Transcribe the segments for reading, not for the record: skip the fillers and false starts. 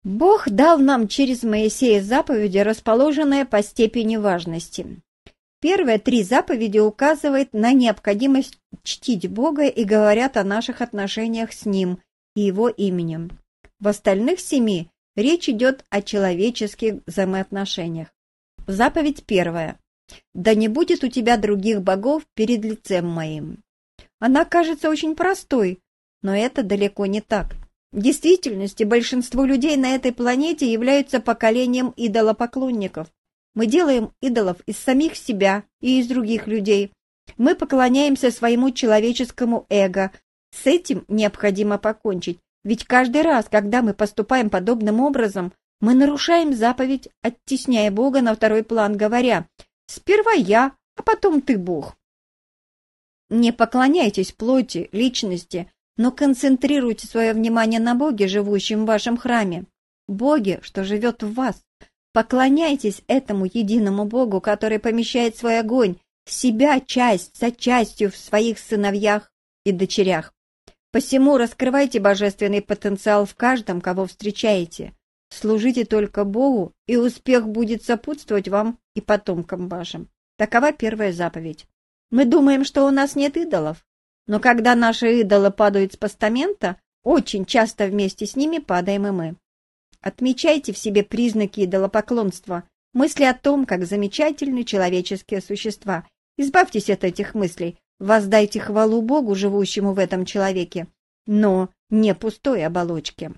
Бог дал нам через Моисея заповеди, расположенные по степени важности. Первые 3 заповеди указывают на необходимость чтить Бога и говорят о наших отношениях с Ним и Его именем. В остальных 7 речь идет о человеческих взаимоотношениях. Заповедь 1. «Да не будет у тебя других богов перед лицем моим». Она кажется очень простой, но это далеко не так. В действительности большинство людей на этой планете являются поколением идолопоклонников. Мы делаем идолов из самих себя и из других людей. Мы поклоняемся своему человеческому эго. С этим необходимо покончить, ведь каждый раз, когда мы поступаем подобным образом, мы нарушаем заповедь, оттесняя Бога на второй план, говоря: «Сперва я, а потом ты, Бог». Не поклоняйтесь плоти, личности, но концентрируйте свое внимание на Боге, живущем в вашем храме, Боге, что живет в вас. Поклоняйтесь этому единому Богу, который помещает свой огонь, себя часть за частью в своих сыновьях и дочерях. Посему раскрывайте божественный потенциал в каждом, кого встречаете. Служите только Богу, и успех будет сопутствовать вам и потомкам вашим. Такова первая заповедь. Мы думаем, что у нас нет идолов, но когда наши идолы падают с постамента, очень часто вместе с ними падаем и мы. Отмечайте в себе признаки идолопоклонства, мысли о том, как замечательны человеческие существа. Избавьтесь от этих мыслей, воздайте хвалу Богу, живущему в этом человеке, но не пустой оболочке.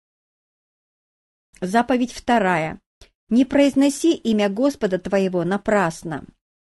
Заповедь 2. Не произноси имя Господа твоего напрасно.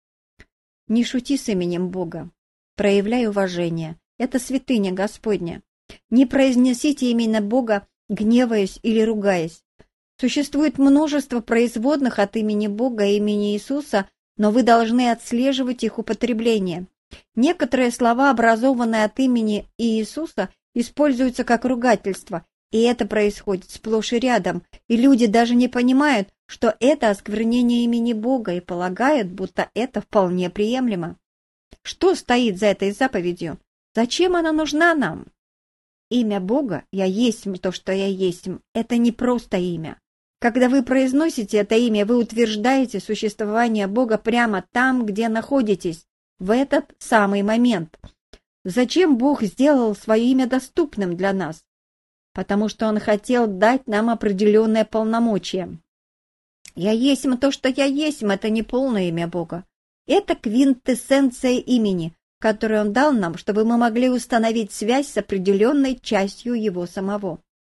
Не шути с именем Бога. Проявляй уважение. Это святыня Господня. Не произносите имя Бога, гневаясь или ругаясь. Существует множество производных от имени Бога и имени Иисуса, но вы должны отслеживать их употребление. Некоторые слова, образованные от имени Иисуса, используются как ругательство, и это происходит сплошь и рядом, и люди даже не понимают, что это осквернение имени Бога, и полагают, будто это вполне приемлемо. Что стоит за этой заповедью? Зачем она нужна нам? Имя Бога «Я есть то, что я есть» — это не просто имя. Когда вы произносите это имя, вы утверждаете существование Бога прямо там, где находитесь, в этот самый момент. Зачем Бог сделал свое имя доступным для нас? Потому что Он хотел дать нам определенное полномочие. «Я есть то, что я есть» — это не полное имя Бога. Это квинтэссенция имени, которое Он дал нам, чтобы мы могли установить связь с определенной частью Его самого.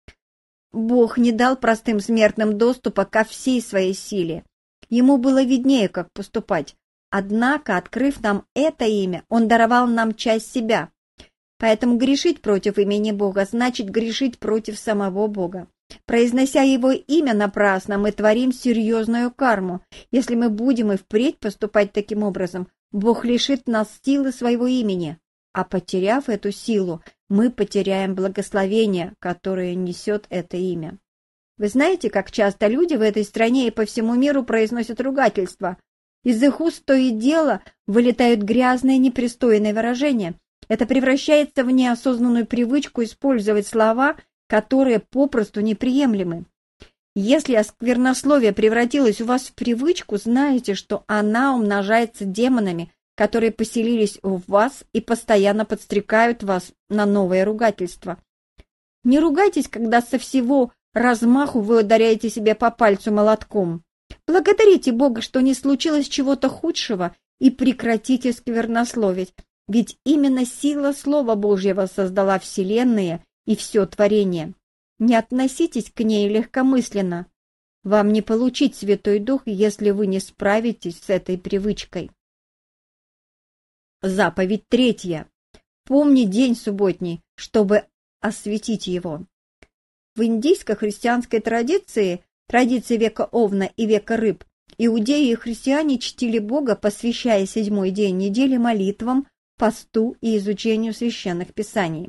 Бог не дал простым смертным доступа ко всей своей силе. Ему было виднее, как поступать. Однако, открыв нам это имя, Он даровал нам часть себя. Поэтому грешить против имени Бога значит грешить против самого Бога. Произнося Его имя напрасно, мы творим серьезную карму. Если мы будем и впредь поступать таким образом, Бог лишит нас силы своего имени, а потеряв эту силу, мы потеряем благословение, которое несет это имя. Вы знаете, как часто люди в этой стране и по всему миру произносят ругательства? Из их уст то и дело вылетают грязные, непристойные выражения. Это превращается в неосознанную привычку использовать слова, которые попросту неприемлемы. Если сквернословие превратилось у вас в привычку, знайте, что она умножается демонами, которые поселились в вас и постоянно подстрекают вас на новое ругательство. Не ругайтесь, когда со всего размаху вы ударяете себя по пальцу молотком. Благодарите Бога, что не случилось чего-то худшего, и прекратите сквернословить, ведь именно сила Слова Божьего создала вселенные и все творение. Не относитесь к ней легкомысленно. Вам не получить Святой Дух, если вы не справитесь с этой привычкой. Заповедь 3. Помни день субботний, чтобы осветить его. В индийско-христианской традиции века Овна и века Рыб, иудеи и христиане чтили Бога, посвящая 7-й день недели молитвам, посту и изучению священных писаний.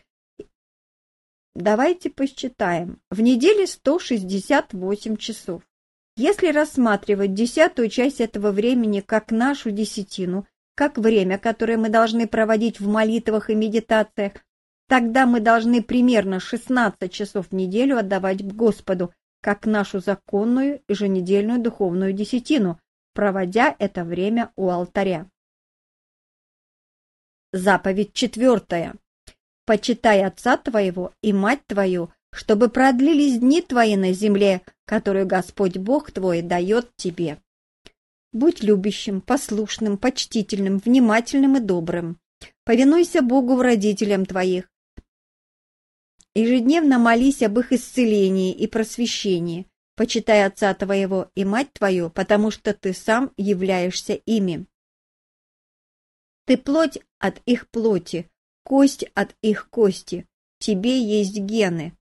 Давайте посчитаем. В неделе 168 часов. Если рассматривать 10-ю часть этого времени как нашу десятину, как время, которое мы должны проводить в молитвах и медитациях, тогда мы должны примерно 16 часов в неделю отдавать Господу, как нашу законную еженедельную духовную десятину, проводя это время у алтаря. Заповедь 4. Почитай отца твоего и мать твою, чтобы продлились дни твои на земле, которую Господь Бог твой дает тебе. Будь любящим, послушным, почтительным, внимательным и добрым. Повинуйся Богу в родителям твоих. Ежедневно молись об их исцелении и просвещении. Почитай отца твоего и мать твою, потому что ты сам являешься ими. Ты плоть от их плоти, кость от их кости. Тебе есть гены.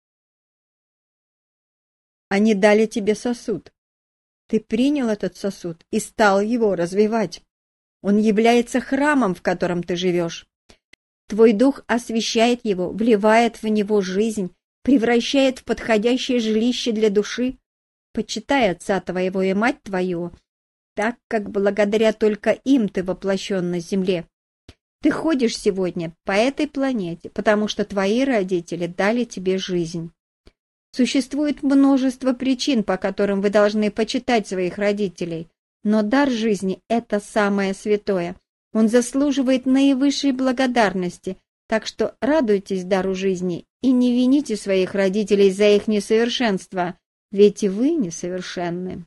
Они дали тебе сосуд. Ты принял этот сосуд и стал его развивать. Он является храмом, в котором ты живешь. Твой дух освещает его, вливает в него жизнь, превращает в подходящее жилище для души. Почитай отца твоего и мать твою, так как благодаря только им ты воплощен на земле. Ты ходишь сегодня по этой планете, потому что твои родители дали тебе жизнь. Существует множество причин, по которым вы должны почитать своих родителей, но дар жизни – это самое святое. Он заслуживает наивысшей благодарности, так что радуйтесь дару жизни и не вините своих родителей за их несовершенство, ведь и вы несовершенны.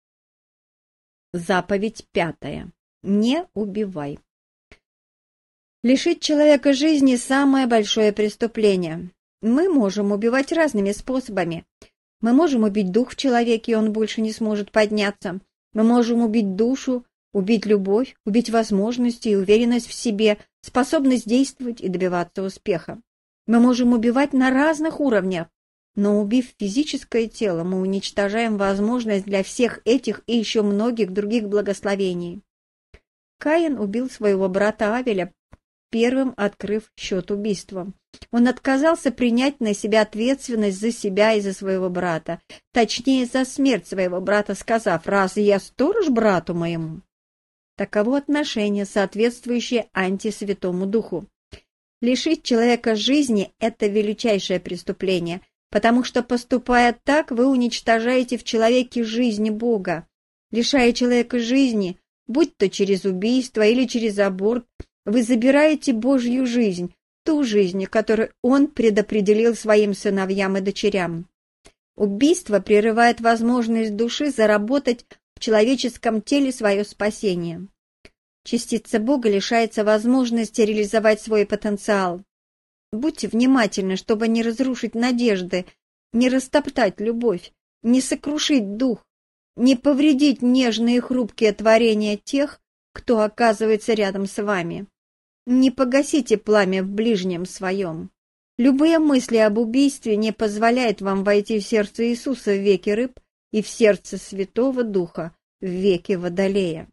Заповедь 5. Не убивай. Лишить человека жизни – самое большое преступление. Мы можем убивать разными способами. Мы можем убить дух в человеке, и он больше не сможет подняться. Мы можем убить душу, убить любовь, убить возможности и уверенность в себе, способность действовать и добиваться успеха. Мы можем убивать на разных уровнях, но убив физическое тело, мы уничтожаем возможность для всех этих и еще многих других благословений. Каин убил своего брата Авеля, первым открыв счет убийством. Он отказался принять на себя ответственность за себя и за своего брата, точнее, за смерть своего брата, сказав: «Разве я сторож брату моему?» Таково отношение, соответствующее антисвятому духу. Лишить человека жизни – это величайшее преступление, потому что, поступая так, вы уничтожаете в человеке жизнь Бога. Лишая человека жизни, будь то через убийство или через аборт, вы забираете Божью жизнь, ту жизнь, которую Он предопределил своим сыновьям и дочерям. Убийство прерывает возможность души заработать в человеческом теле свое спасение. Частица Бога лишается возможности реализовать свой потенциал. Будьте внимательны, чтобы не разрушить надежды, не растоптать любовь, не сокрушить дух, не повредить нежные и хрупкие творения тех, кто оказывается рядом с вами. Не погасите пламя в ближнем своем. Любые мысли об убийстве не позволяют вам войти в сердце Иисуса в веке рыб и в сердце Святого Духа в веке Водолея.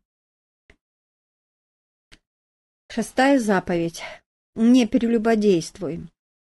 6 заповедь. Не прелюбодействуй.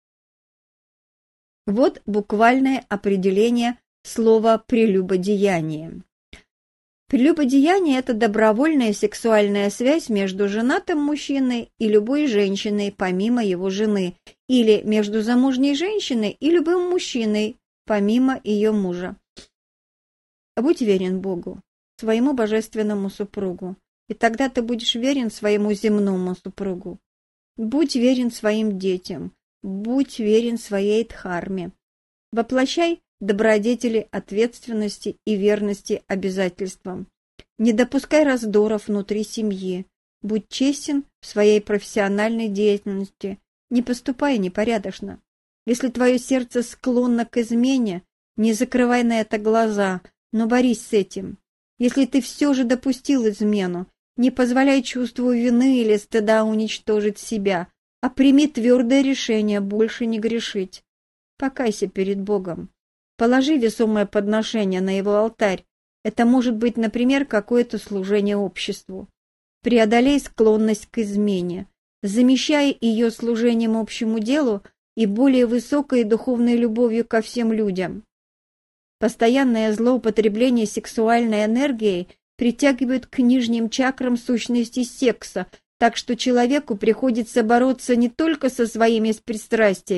Вот буквальное определение слова «прелюбодеяние». Прелюбодеяние – это добровольная сексуальная связь между женатым мужчиной и любой женщиной, помимо его жены, или между замужней женщиной и любым мужчиной, помимо ее мужа. Будь верен Богу, своему божественному супругу, и тогда ты будешь верен своему земному супругу. Будь верен своим детям, будь верен своей дхарме. Воплощай добродетели ответственности и верности обязательствам. Не допускай раздоров внутри семьи. Будь честен в своей профессиональной деятельности. Не поступай непорядочно. Если твое сердце склонно к измене, не закрывай на это глаза, но борись с этим. Если ты все же допустил измену, не позволяй чувству вины или стыда уничтожить себя, а прими твердое решение больше не грешить. Покайся перед Богом. Положи весомое подношение на его алтарь. Это может быть, например, какое-то служение обществу. Преодолей склонность к измене. Замещай ее служением общему делу и более высокой духовной любовью ко всем людям. Постоянное злоупотребление сексуальной энергией притягивает к нижним чакрам сущности секса, так что человеку приходится бороться не только со своими пристрастиями,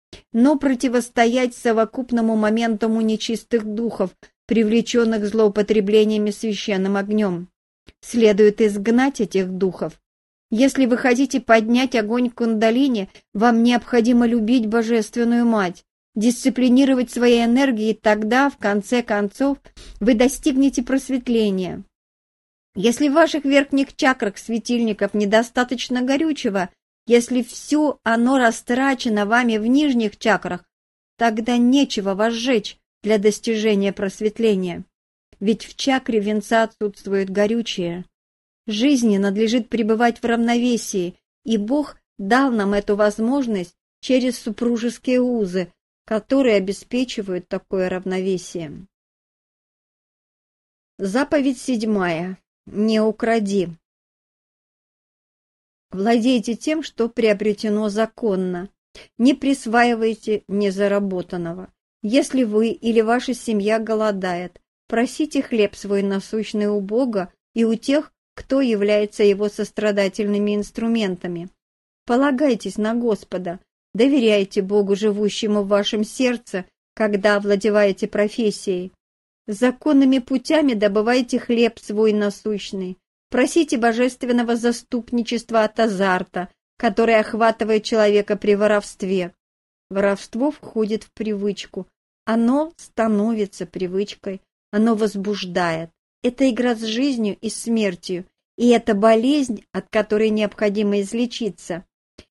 но противостоять совокупному моментуму нечистых духов, привлеченных злоупотреблениями священным огнем. Следует изгнать этих духов. Если вы хотите поднять огонь кундалини, вам необходимо любить Божественную Мать, дисциплинировать свои энергии, и тогда, в конце концов, вы достигнете просветления. Если в ваших верхних чакрах светильников недостаточно горючего, если все оно растрачено вами в нижних чакрах, тогда нечего вас сжечь для достижения просветления. Ведь в чакре венца отсутствует горючее. Жизни надлежит пребывать в равновесии, и Бог дал нам эту возможность через супружеские узы, которые обеспечивают такое равновесие. Заповедь 7. Не укради. Владейте тем, что приобретено законно. Не присваивайте незаработанного. Если вы или ваша семья голодает, просите хлеб свой насущный у Бога и у тех, кто является его сострадательными инструментами. Полагайтесь на Господа, доверяйте Богу, живущему в вашем сердце, когда овладеваете профессией. Законными путями добывайте хлеб свой насущный. Просите божественного заступничества от азарта, который охватывает человека при воровстве. Воровство входит в привычку. Оно становится привычкой, оно возбуждает. Это игра с жизнью и смертью, и это болезнь, от которой необходимо излечиться.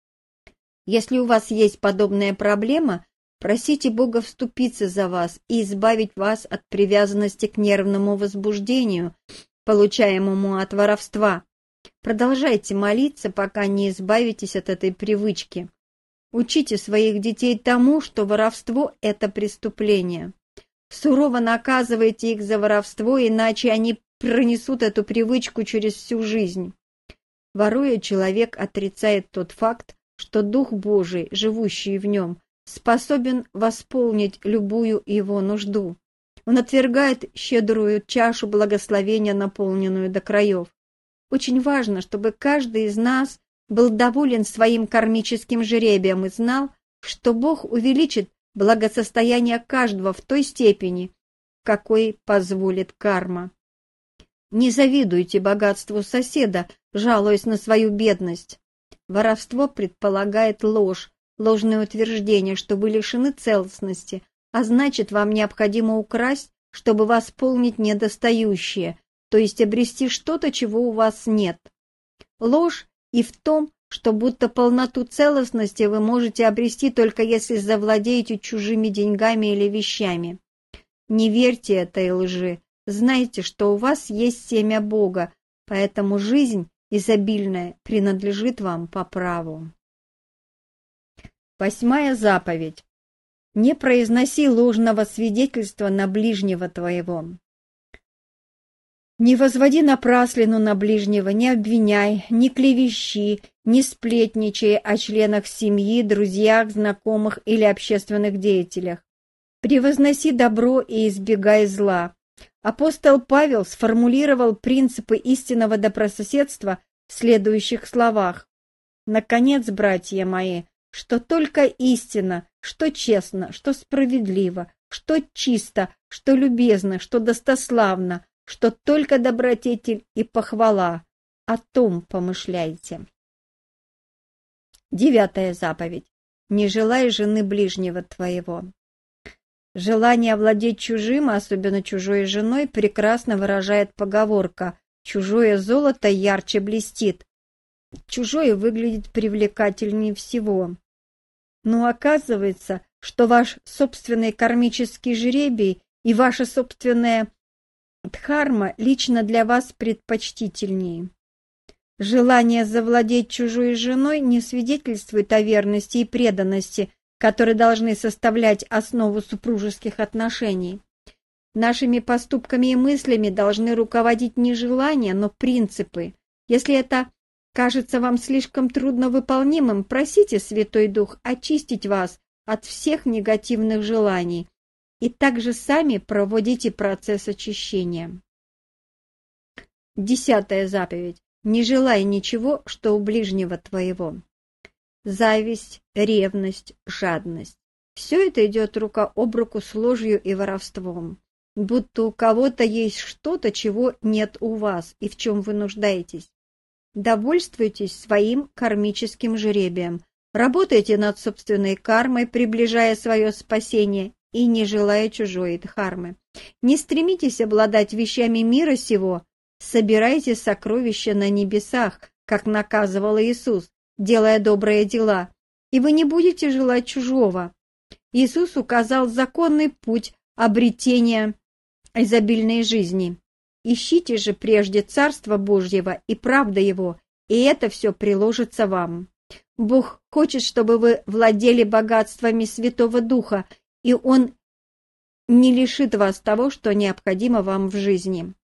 Если у вас есть подобная проблема, просите Бога вступиться за вас и избавить вас от привязанности к нервному возбуждению, получаемому от воровства. Продолжайте молиться, пока не избавитесь от этой привычки. Учите своих детей тому, что воровство – это преступление. Сурово наказывайте их за воровство, иначе они пронесут эту привычку через всю жизнь. Воруя, человек отрицает тот факт, что Дух Божий, живущий в нем, способен восполнить любую его нужду. Он отвергает щедрую чашу благословения, наполненную до краев. Очень важно, чтобы каждый из нас был доволен своим кармическим жребием и знал, что Бог увеличит благосостояние каждого в той степени, в какой позволит карма. Не завидуйте богатству соседа, жалуясь на свою бедность. Воровство предполагает ложь, ложное утверждение, что вы лишены целостности, а значит, вам необходимо украсть, чтобы восполнить недостающее, то есть обрести что-то, чего у вас нет. Ложь и в том, что будто полноту целостности вы можете обрести только если завладеете чужими деньгами или вещами. Не верьте этой лжи, знайте, что у вас есть семя Бога, поэтому жизнь изобильная принадлежит вам по праву. 8 заповедь. Не произноси ложного свидетельства на ближнего твоего. Не возводи напраслину на ближнего, не обвиняй, не клевещи, не сплетничай о членах семьи, друзьях, знакомых или общественных деятелях. Превозноси добро и избегай зла. Апостол Павел сформулировал принципы истинного добрососедства в следующих словах. Наконец, братья мои, что только истина, что честно, что справедливо, что чисто, что любезно, что достославно, что только добродетель и похвала, о том помышляйте. 9 заповедь. Не желай жены ближнего твоего. Желание овладеть чужим, особенно чужой женой, прекрасно выражает поговорка «чужое золото ярче блестит». Чужое выглядит привлекательнее всего. Но оказывается, что ваш собственный кармический жребий и ваша собственная дхарма лично для вас предпочтительнее. Желание завладеть чужой женой не свидетельствует о верности и преданности, которые должны составлять основу супружеских отношений. Нашими поступками и мыслями должны руководить не желания, но принципы. Если это кажется вам слишком трудновыполнимым, просите Святой Дух очистить вас от всех негативных желаний и также сами проводите процесс очищения. 10 заповедь. Не желай ничего, что у ближнего твоего. Зависть, ревность, жадность. Все это идет рука об руку с ложью и воровством, будто у кого-то есть что-то, чего нет у вас и в чем вы нуждаетесь. Довольствуйтесь своим кармическим жребием, работайте над собственной кармой, приближая свое спасение и не желая чужой дхармы. Не стремитесь обладать вещами мира сего, собирайте сокровища на небесах, как наказывал Иисус, делая добрые дела, и вы не будете желать чужого. Иисус указал законный путь обретения изобильной жизни. Ищите же прежде Царство Божьего и правда Его, и это все приложится вам. Бог хочет, чтобы вы владели богатствами Святого Духа, и Он не лишит вас того, что необходимо вам в жизни.